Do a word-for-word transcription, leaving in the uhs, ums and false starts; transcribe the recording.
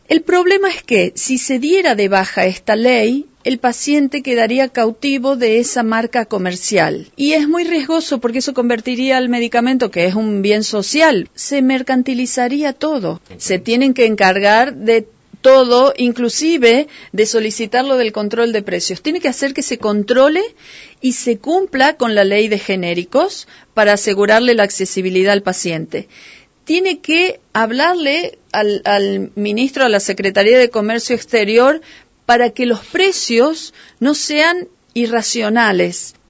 El problema es que si se diera de baja esta ley, el paciente quedaría cautivo de esa marca comercial. Y es muy riesgoso porque eso convertiría al medicamento, que es un bien social, se mercantilizaría todo. Se tienen que encargar de todo, inclusive de solicitarlo del control de precios. Tiene que hacer que se controle y se cumpla con la ley de genéricos para asegurarle la accesibilidad al paciente. Tiene que hablarle al, al ministro, a la Secretaría de Comercio Exterior, para que los precios no sean irracionales.